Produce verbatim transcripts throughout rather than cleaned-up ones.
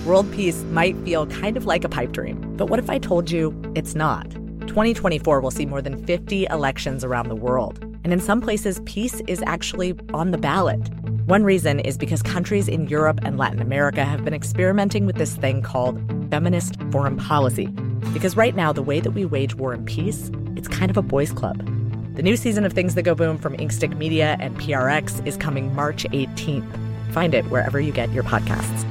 World peace might feel kind of like a pipe dream, but what if I told you it's not? twenty twenty-four will see more than fifty elections around the world, and in some places, peace is actually on the ballot. One reason is because countries in Europe and Latin America have been experimenting with this thing called feminist foreign policy. Because right now, the way that we wage war and peace, it's kind of a boys' club. The new season of Things That Go Boom from Inkstick Media and P R X is coming March eighteenth. Find it wherever you get your podcasts.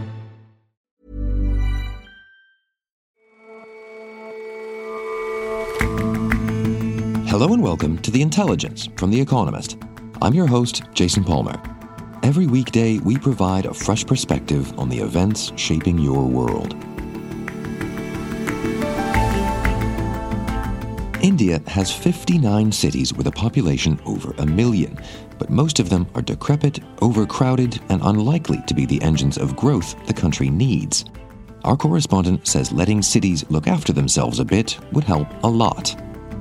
Hello and welcome to The Intelligence from The Economist. I'm your host, Jason Palmer. Every weekday, we provide a fresh perspective on the events shaping your world. India has fifty-nine cities with a population over a million, but most of them are decrepit, overcrowded, and unlikely to be the engines of growth the country needs. Our correspondent says letting cities look after themselves a bit would help a lot.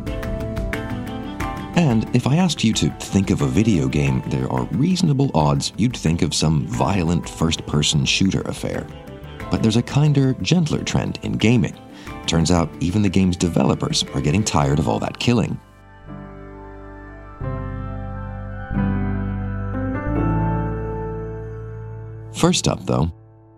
And if I asked you to think of a video game, there are reasonable odds you'd think of some violent first-person shooter affair. But there's a kinder, gentler trend in gaming. Turns out even the game's developers are getting tired of all that killing. First up, though,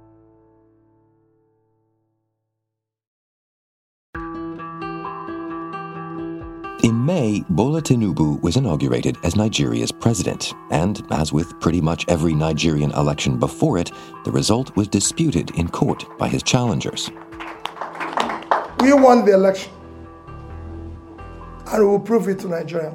in May, Bola Tinubu was inaugurated as Nigeria's president, and as with pretty much every Nigerian election before it, the result was disputed in court by his challengers. We won the election, and we will prove it to Nigerians.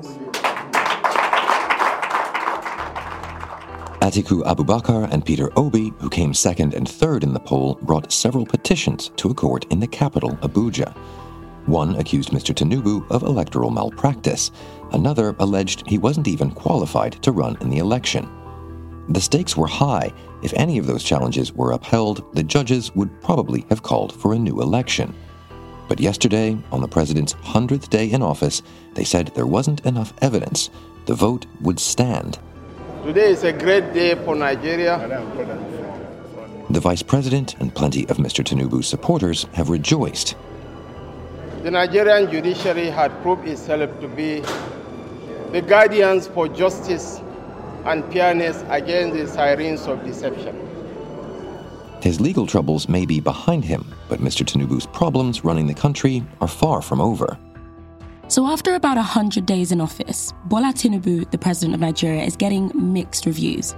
Atiku Abubakar and Peter Obi, who came second and third in the poll, brought several petitions to a court in the capital, Abuja. One accused Mister Tinubu of electoral malpractice. Another alleged he wasn't even qualified to run in the election. The stakes were high. If any of those challenges were upheld, the judges would probably have called for a new election. But yesterday, on the president's hundredth day in office, they said there wasn't enough evidence. The vote would stand. Today is a great day for Nigeria. The vice president and plenty of Mister Tinubu's supporters have rejoiced. The Nigerian judiciary had proved itself to be the guardians for justice and fairness against the sirens of deception. His legal troubles may be behind him, but Mister Tinubu's problems running the country are far from over. So after about one hundred days in office, Bola Tinubu, the president of Nigeria, is getting mixed reviews.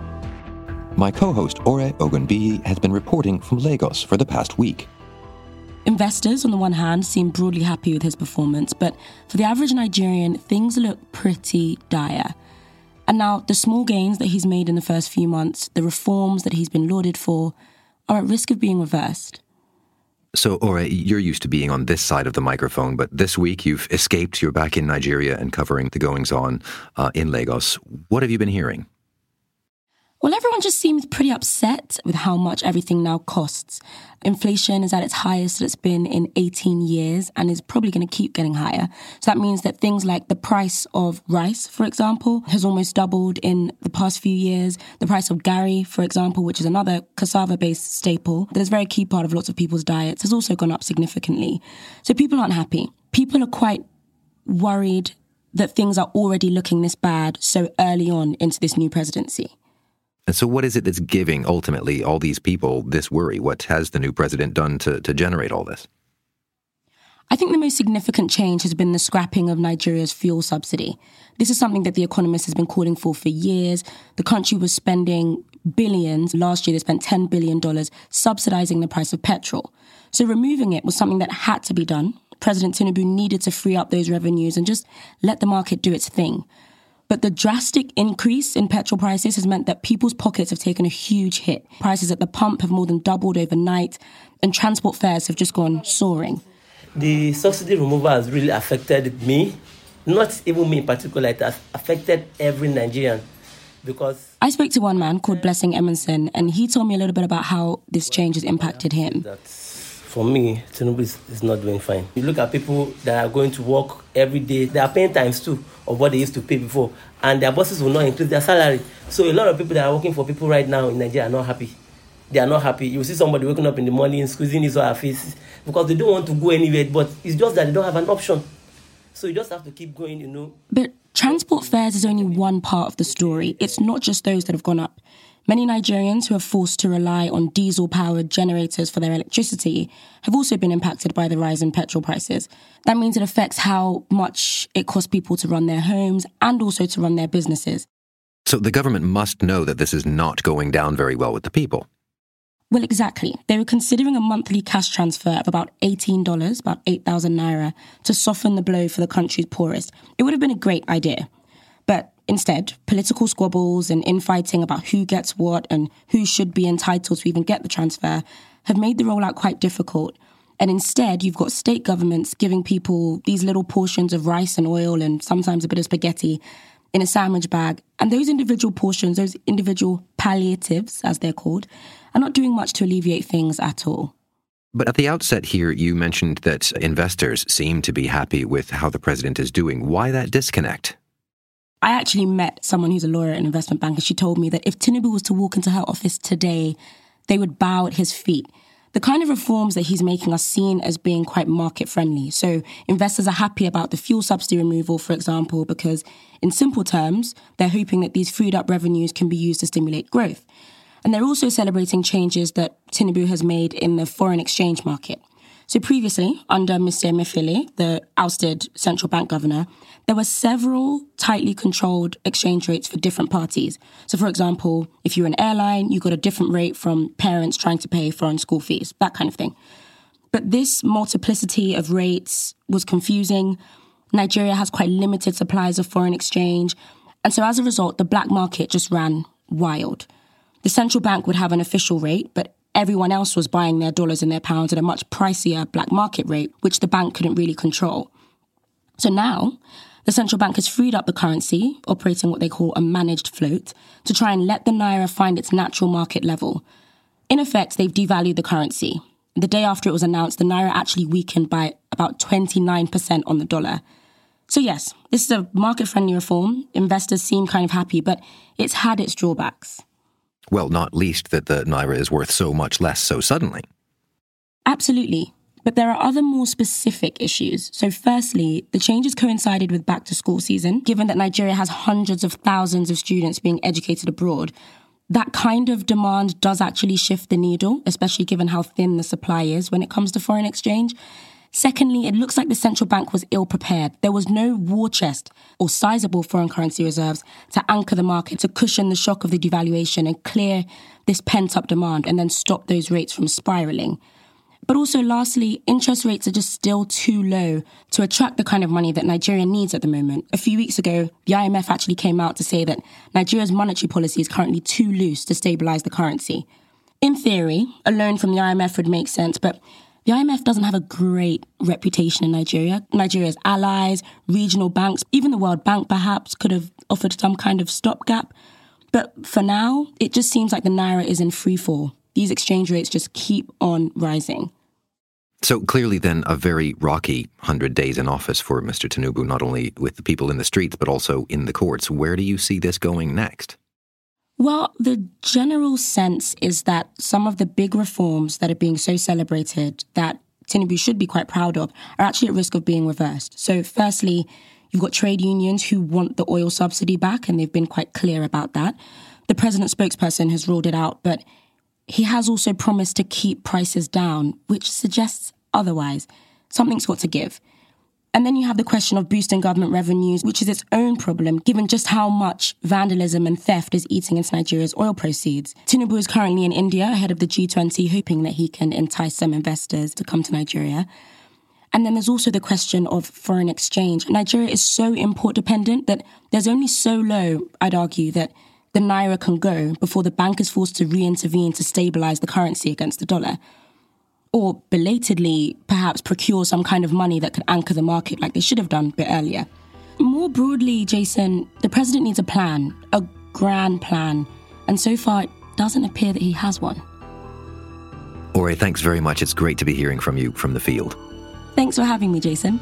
My co-host Ore Ogunbiyi has been reporting from Lagos for the past week. Investors, on the one hand, seem broadly happy with his performance, but for the average Nigerian, things look pretty dire. And now, the small gains that he's made in the first few months, the reforms that he's been lauded for, are at risk of being reversed. So, Ore, you're used to being on this side of the microphone, but this week you've escaped, you're back in Nigeria and covering the goings-on uh, in Lagos. What have you been hearing? Well, everyone just seems pretty upset with how much everything now costs. Inflation is at its highest that it's been in eighteen years and is probably going to keep getting higher. So that means that things like the price of rice, for example, has almost doubled in the past few years. The price of gari, for example, which is another cassava-based staple that is a very key part of lots of people's diets, has also gone up significantly. So people aren't happy. People are quite worried that things are already looking this bad so early on into this new presidency. And so what is it that's giving, ultimately, all these people this worry? What has the new president done to, to generate all this? I think the most significant change has been the scrapping of Nigeria's fuel subsidy. This is something that The Economist has been calling for for years. The country was spending billions. Last year, they spent ten billion dollars subsidizing the price of petrol. So removing it was something that had to be done. President Tinubu needed to free up those revenues and just let the market do its thing. But the drastic increase in petrol prices has meant that people's pockets have taken a huge hit. Prices at the pump have more than doubled overnight, and transport fares have just gone soaring. The subsidy removal has really affected me, not even me in particular, it has affected every Nigerian. Because I spoke to one man called Blessing Emerson, and he told me a little bit about how this change has impacted him. That's, for me, Tinubu is, is not doing fine. You look at people that are going to work every day, they are paying times two of what they used to pay before, and their bosses will not increase their salary. So a lot of people that are working for people right now in Nigeria are not happy. they are not happy. You see somebody waking up in the morning, squeezing his or her face because they don't want to go anywhere, but it's just that they don't have an option. So you just have to keep going, you know. But transport fares is only one part of the story. It's not just those that have gone up. Many Nigerians who are forced to rely on diesel-powered generators for their electricity have also been impacted by the rise in petrol prices. That means it affects how much it costs people to run their homes and also to run their businesses. So the government must know that this is not going down very well with the people. Well, exactly. They were considering a monthly cash transfer of about eighteen dollars, about eight thousand naira, to soften the blow for the country's poorest. It would have been a great idea. But instead, political squabbles and infighting about who gets what and who should be entitled to even get the transfer have made the rollout quite difficult. And instead, you've got state governments giving people these little portions of rice and oil and sometimes a bit of spaghetti in a sandwich bag. And those individual portions, those individual palliatives, as they're called, are not doing much to alleviate things at all. But at the outset here, you mentioned that investors seem to be happy with how the president is doing. Why that disconnect? I actually met someone who's a lawyer and investment banker. She told me that if Tinubu was to walk into her office today, they would bow at his feet. The kind of reforms that he's making are seen as being quite market-friendly. So investors are happy about the fuel subsidy removal, for example, because in simple terms, they're hoping that these freed-up revenues can be used to stimulate growth. And they're also celebrating changes that Tinubu has made in the foreign exchange market. So previously, under Mister Emefiele, the ousted central bank governor, there were several tightly controlled exchange rates for different parties. So, for example, if you're an airline, you got a different rate from parents trying to pay foreign school fees, that kind of thing. But this multiplicity of rates was confusing. Nigeria has quite limited supplies of foreign exchange. And so as a result, the black market just ran wild. The central bank would have an official rate, but everyone else was buying their dollars and their pounds at a much pricier black market rate, which the bank couldn't really control. So now, the central bank has freed up the currency, operating what they call a managed float, to try and let the naira find its natural market level. In effect, they've devalued the currency. The day after it was announced, the naira actually weakened by about twenty-nine percent on the dollar. So yes, this is a market-friendly reform. Investors seem kind of happy, but it's had its drawbacks. Well, not least that the naira is worth so much less so suddenly. Absolutely. But there are other more specific issues. So firstly, the changes coincided with back-to-school season. Given that Nigeria has hundreds of thousands of students being educated abroad, that kind of demand does actually shift the needle, especially given how thin the supply is when it comes to foreign exchange. Secondly, it looks like the central bank was ill-prepared. There was no war chest or sizable foreign currency reserves to anchor the market, to cushion the shock of the devaluation and clear this pent-up demand and then stop those rates from spiraling. But also, lastly, interest rates are just still too low to attract the kind of money that Nigeria needs at the moment. A few weeks ago, the I M F actually came out to say that Nigeria's monetary policy is currently too loose to stabilize the currency. In theory, a loan from the I M F would make sense, but the I M F doesn't have a great reputation in Nigeria. Nigeria's allies, regional banks, even the World Bank perhaps could have offered some kind of stopgap. But for now, it just seems like the naira is in free fall. These exchange rates just keep on rising. So clearly then a very rocky hundred days in office for Mister Tinubu, not only with the people in the streets, but also in the courts. Where do you see this going next? Well, the general sense is that some of the big reforms that are being so celebrated that Tinubu should be quite proud of are actually at risk of being reversed. So firstly, you've got trade unions who want the oil subsidy back, and they've been quite clear about that. The president's spokesperson has ruled it out, but he has also promised to keep prices down, which suggests otherwise. Something's got to give. And then you have the question of boosting government revenues, which is its own problem, given just how much vandalism and theft is eating into Nigeria's oil proceeds. Tinubu is currently in India ahead of the G twenty, hoping that he can entice some investors to come to Nigeria. And then there's also the question of foreign exchange. Nigeria is so import dependent that there's only so low, I'd argue, that the naira can go before the bank is forced to re-intervene to stabilize the currency against the dollar. Or belatedly, perhaps procure some kind of money that could anchor the market like they should have done a bit earlier. More broadly, Jason, the president needs a plan, a grand plan. And so far, it doesn't appear that he has one. Ore, thanks very much. It's great to be hearing from you from the field. Thanks for having me, Jason.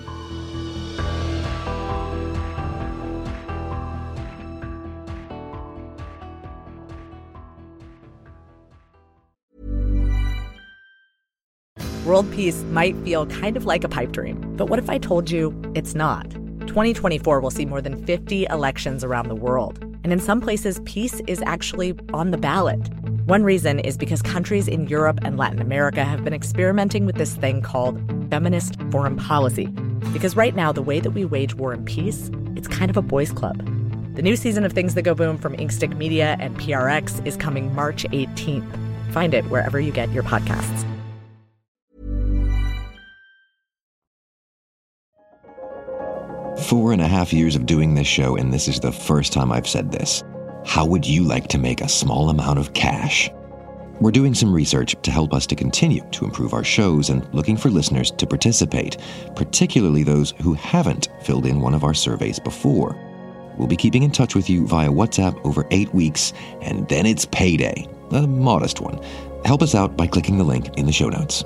World peace might feel kind of like a pipe dream, but what if I told you it's not? twenty twenty-four will see more than fifty elections around the world, and in some places, peace is actually on the ballot. One reason is because countries in Europe and Latin America have been experimenting with this thing called feminist foreign policy. Because right now, the way that we wage war and peace, it's kind of a boys' club. The new season of Things That Go Boom from Inkstick Media and P R X is coming March eighteenth. Find it wherever you get your podcasts. Four and a half years of doing this show, and this is the first time I've said this. How would you like to make a small amount of cash? We're doing some research to help us to continue to improve our shows and looking for listeners to participate, particularly those who haven't filled in one of our surveys before. We'll be keeping in touch with you via WhatsApp over eight weeks, and then it's payday, a modest one. Help us out by clicking the link in the show notes.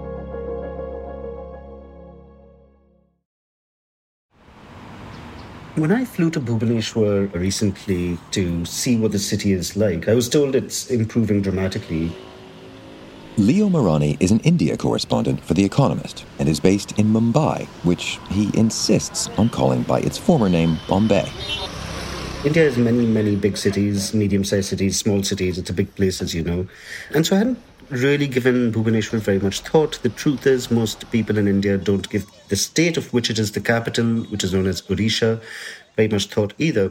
When I flew to Bhubaneswar recently to see what the city is like, I was told it's improving dramatically. Leo Marani is an India correspondent for The Economist and is based in Mumbai, which he insists on calling by its former name, Bombay. India has many, many big cities, medium-sized cities, small cities. It's a big place, as you know. And so I hadn't really given Bhubaneswar very much thought. The truth is, most people in India don't give the state of which it is the capital, which is known as Odisha, very much thought either.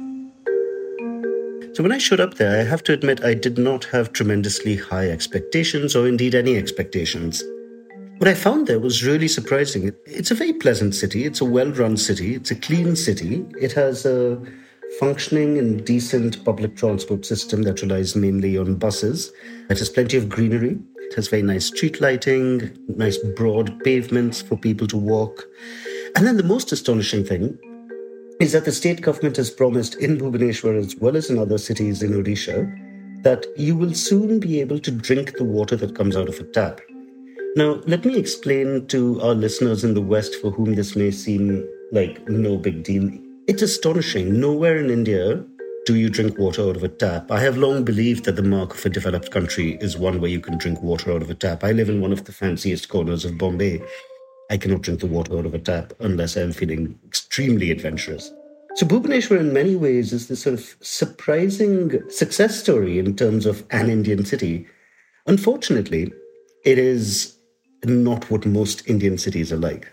So when I showed up there, I have to admit I did not have tremendously high expectations, or indeed any expectations. What I found there was really surprising. It's a very pleasant city. It's a well-run city. It's a clean city. It has a functioning and decent public transport system that relies mainly on buses. It has plenty of greenery. It has very nice street lighting, nice broad pavements for people to walk. And then the most astonishing thing is that the state government has promised in Bhubaneswar as well as in other cities in Odisha that you will soon be able to drink the water that comes out of a tap. Now, let me explain to our listeners in the West for whom this may seem like no big deal. It's astonishing. Nowhere in India do you drink water out of a tap. I have long believed that the mark of a developed country is one where you can drink water out of a tap. I live in one of the fanciest corners of Bombay. I cannot drink the water out of a tap unless I'm feeling extremely adventurous. So Bhubaneswar in many ways is this sort of surprising success story in terms of an Indian city. Unfortunately, it is not what most Indian cities are like.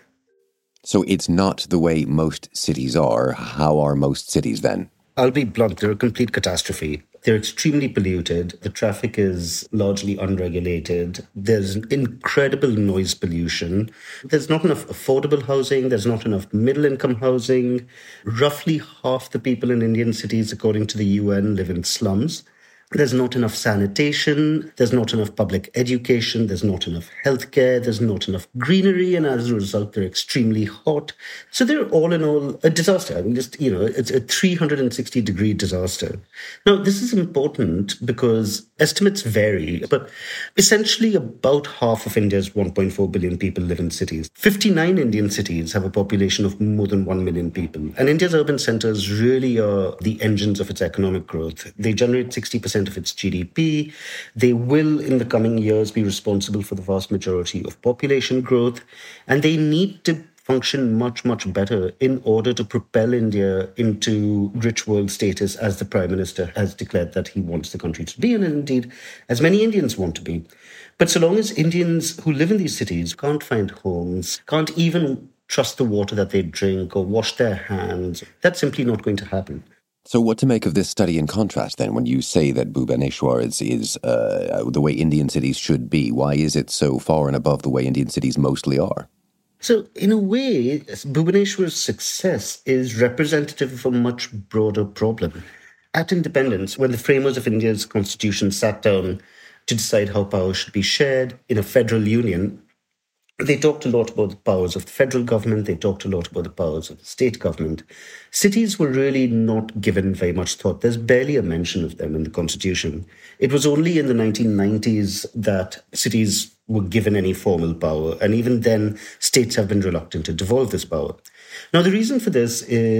So it's not the way most cities are. How are most cities then? I'll be blunt, they're a complete catastrophe. They're extremely polluted. The traffic is largely unregulated. There's incredible noise pollution. There's not enough affordable housing. There's not enough middle-income housing. Roughly half the people in Indian cities, according to the U N, live in slums. There's not enough sanitation, there's not enough public education, there's not enough healthcare, there's not enough greenery, and as a result, they're extremely hot. So they're all in all a disaster. I mean, just, you know, it's a three hundred sixty degree disaster. Now, this is important because estimates vary, but essentially about half of India's one point four billion people live in cities. fifty-nine Indian cities have a population of more than one million people. And India's urban centers really are the engines of its economic growth. They generate sixty percent of its G D P. They will, in the coming years, be responsible for the vast majority of population growth. And they need to function much, much better in order to propel India into rich world status, as the Prime Minister has declared that he wants the country to be, and indeed, as many Indians want to be. But so long as Indians who live in these cities can't find homes, can't even trust the water that they drink or wash their hands, that's simply not going to happen. So what to make of this study in contrast, then, when you say that Bhubaneswar is, is uh, the way Indian cities should be? Why is it so far and above the way Indian cities mostly are? So, in a way, Bhubaneswar's success is representative of a much broader problem. At independence, when the framers of India's constitution sat down to decide how power should be shared in a federal union, they talked a lot about the powers of the federal government. They talked a lot about the powers of the state government. Cities were really not given very much thought. There's barely a mention of them in the constitution. It was only in the nineteen nineties that cities were given any formal power. And even then, states have been reluctant to devolve this power. Now, the reason for this is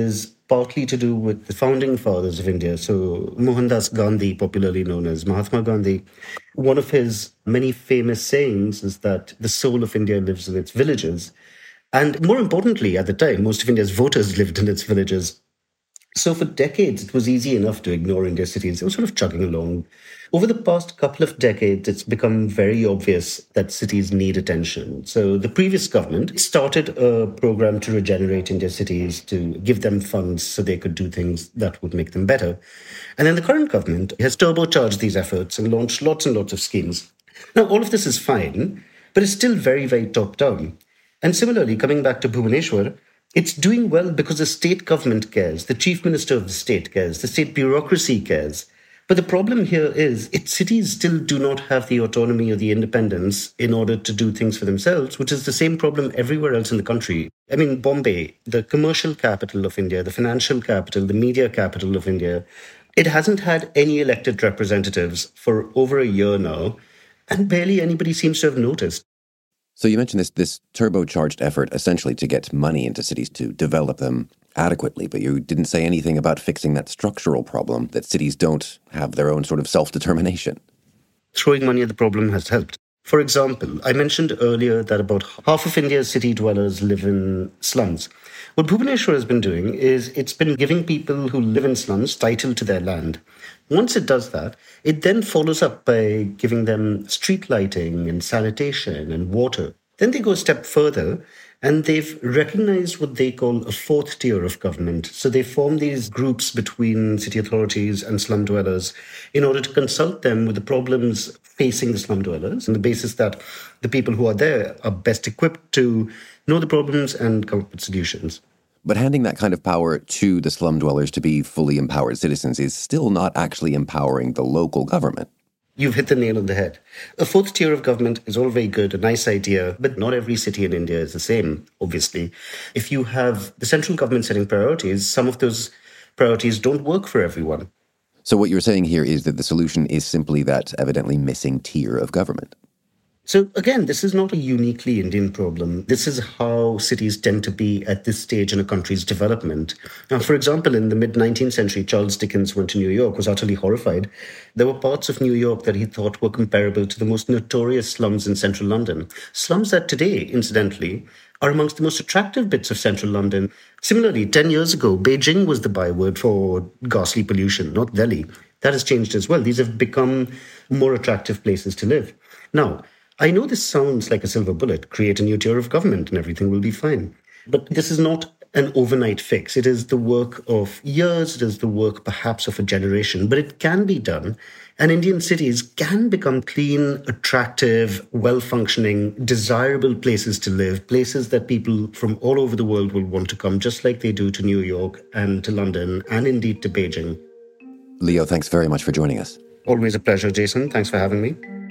partly to do with the founding fathers of India. So Mohandas Gandhi, popularly known as Mahatma Gandhi, one of his many famous sayings is that the soul of India lives in its villages. And more importantly, at the time, most of India's voters lived in its villages. So for decades, it was easy enough to ignore India's cities. They were sort of chugging along. Over the past couple of decades, it's become very obvious that cities need attention. So the previous government started a program to regenerate India's cities, to give them funds so they could do things that would make them better. And then the current government has turbocharged these efforts and launched lots and lots of schemes. Now, all of this is fine, but it's still very, very top-down. And similarly, coming back to Bhubaneswar, it's doing well because the state government cares, the chief minister of the state cares, the state bureaucracy cares. But the problem here is its cities still do not have the autonomy or the independence in order to do things for themselves, which is the same problem everywhere else in the country. I mean, Bombay, the commercial capital of India, the financial capital, the media capital of India, it hasn't had any elected representatives for over a year now, and barely anybody seems to have noticed. So you mentioned this this turbocharged effort essentially to get money into cities to develop them adequately, but you didn't say anything about fixing that structural problem that cities don't have their own sort of self-determination. Throwing money at the problem has helped. For example, I mentioned earlier that about half of India's city dwellers live in slums. What Bhubaneswar has been doing is it's been giving people who live in slums title to their land. Once it does that, it then follows up by giving them street lighting and sanitation and water. Then they go a step further and they've recognized what they call a fourth tier of government. So they form these groups between city authorities and slum dwellers in order to consult them with the problems facing the slum dwellers on the basis that the people who are there are best equipped to know the problems and come up with solutions. But handing that kind of power to the slum dwellers to be fully empowered citizens is still not actually empowering the local government. You've hit the nail on the head. A fourth tier of government is all very good, a nice idea, but not every city in India is the same, obviously. If you have the central government setting priorities, some of those priorities don't work for everyone. So what you're saying here is that the solution is simply that evidently missing tier of government. So again, this is not a uniquely Indian problem. This is how cities tend to be at this stage in a country's development. Now, for example, in the mid-nineteenth century, Charles Dickens went to New York, was utterly horrified. There were parts of New York that he thought were comparable to the most notorious slums in central London. Slums that today, incidentally, are amongst the most attractive bits of central London. Similarly, ten years ago, Beijing was the byword for ghastly pollution, not Delhi. That has changed as well. These have become more attractive places to live. Now, I know this sounds like a silver bullet, create a new tier of government and everything will be fine. But this is not an overnight fix. It is the work of years, it is the work perhaps of a generation, but it can be done. And Indian cities can become clean, attractive, well-functioning, desirable places to live, places that people from all over the world will want to come, just like they do to New York and to London and indeed to Beijing. Leo, thanks very much for joining us. Always a pleasure, Jason. Thanks for having me.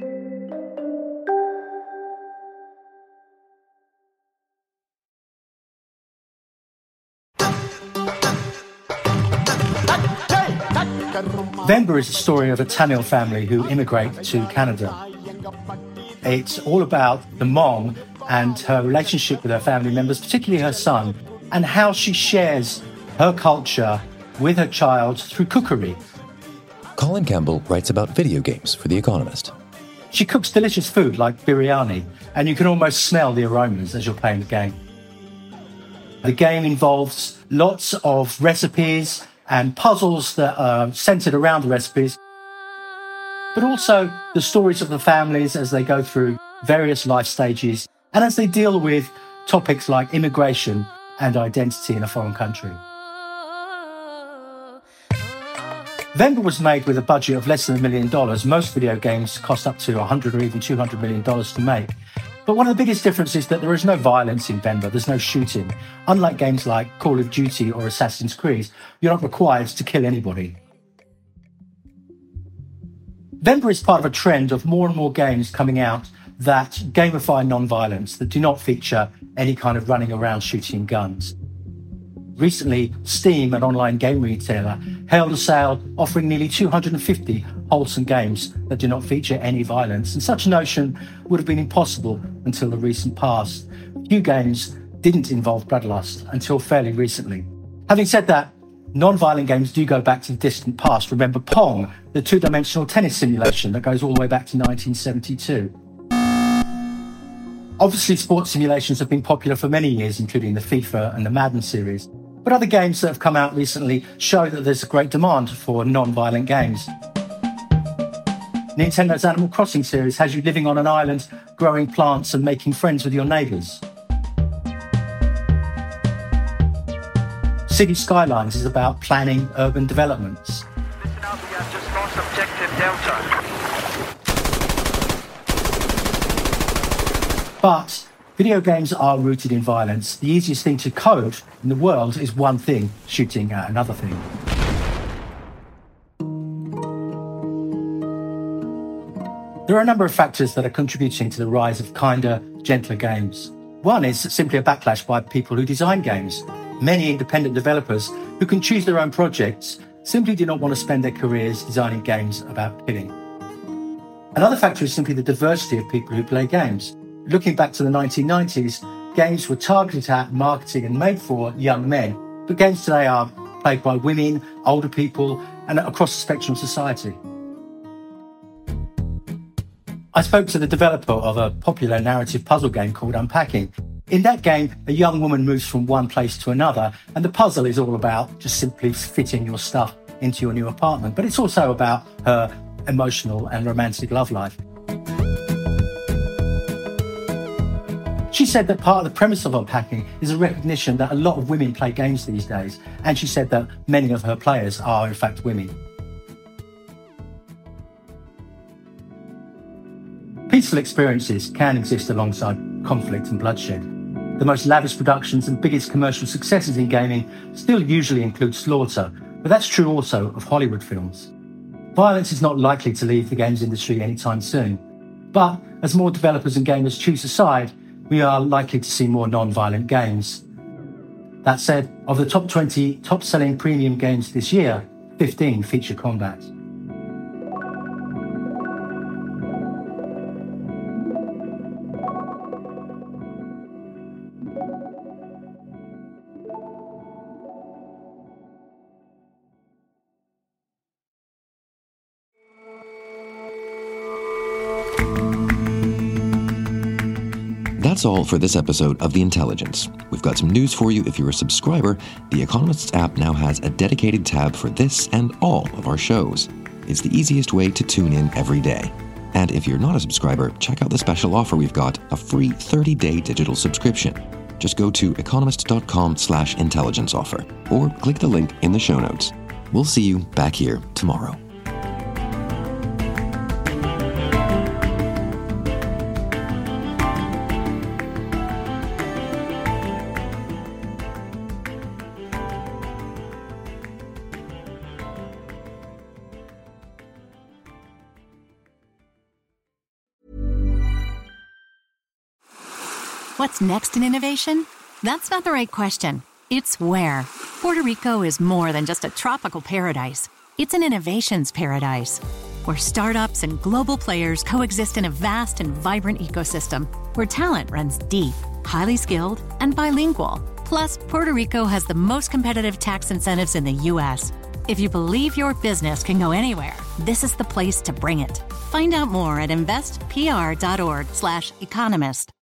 Venba is the story of a Tamil family who immigrate to Canada. It's all about the mom and her relationship with her family members, particularly her son, and how she shares her culture with her child through cookery. Colin Campbell writes about video games for The Economist. She cooks delicious food like biryani, and you can almost smell the aromas as you're playing the game. The game involves lots of recipes and puzzles that are centered around the recipes, but also the stories of the families as they go through various life stages and as they deal with topics like immigration and identity in a foreign country. Venba was made with a budget of less than a million dollars. Most video games cost up to one hundred or even two hundred million dollars to make. But one of the biggest differences is that there is no violence in Venba. There's no shooting. Unlike games like Call of Duty or Assassin's Creed, you're not required to kill anybody. Venba is part of a trend of more and more games coming out that gamify non-violence, that do not feature any kind of running around shooting guns. Recently, Steam, an online game retailer, held a sale offering nearly two hundred fifty wholesome games that do not feature any violence, and such a notion would have been impossible until the recent past. Few games didn't involve bloodlust until fairly recently. Having said that, Non-violent games do go back to the distant past. Remember Pong, the two-dimensional tennis simulation that goes all the way back to nineteen seventy-two. Obviously, sports simulations have been popular for many years, including the FIFA and the Madden series. But other games that have come out recently show that there's a great demand for non-violent games. Nintendo's Animal Crossing series has you living on an island, growing plants and making friends with your neighbours. City Skylines is about planning urban developments. Listen up, we have just lost objective Delta. But video games are rooted in violence. The easiest thing to code in the world is one thing, shooting at another thing. There are a number of factors that are contributing to the rise of kinder, gentler games. One is simply a backlash by people who design games. Many independent developers who can choose their own projects simply do not want to spend their careers designing games about killing. Another factor is simply the diversity of people who play games. Looking back to the nineteen nineties, games were targeted at, marketing and made for young men, but games today are played by women, older people, and across the spectrum of society. I spoke to the developer of a popular narrative puzzle game called Unpacking. In that game, a young woman moves from one place to another, and the puzzle is all about just simply fitting your stuff into your new apartment. But it's also about her emotional and romantic love life. She said that part of the premise of Unpacking is a recognition that a lot of women play games these days, and she said that many of her players are in fact women. Peaceful experiences can exist alongside conflict and bloodshed. The most lavish productions and biggest commercial successes in gaming still usually include slaughter, but that's true also of Hollywood films. Violence is not likely to leave the games industry anytime soon, but as more developers and gamers choose a side, we are likely to see more non-violent games. That said, of the top twenty top-selling premium games this year, fifteen feature combat. That's all for this episode of The Intelligence. We've got some news for you if you're a subscriber. The Economist's app now has a dedicated tab for this and all of our shows. It's the easiest way to tune in every day. And if you're not a subscriber, check out the special offer we've got, a free thirty-day digital subscription. Just go to economist.com slash intelligence offer or click the link in the show notes. We'll see you back here tomorrow. What's next in innovation? That's not the right question. It's where. Puerto Rico is more than just a tropical paradise. It's an innovations paradise, where startups and global players coexist in a vast and vibrant ecosystem, where talent runs deep, highly skilled, and bilingual. Plus, Puerto Rico has the most competitive tax incentives in the U S. If you believe your business can go anywhere, this is the place to bring it. Find out more at investpr.org slash economist.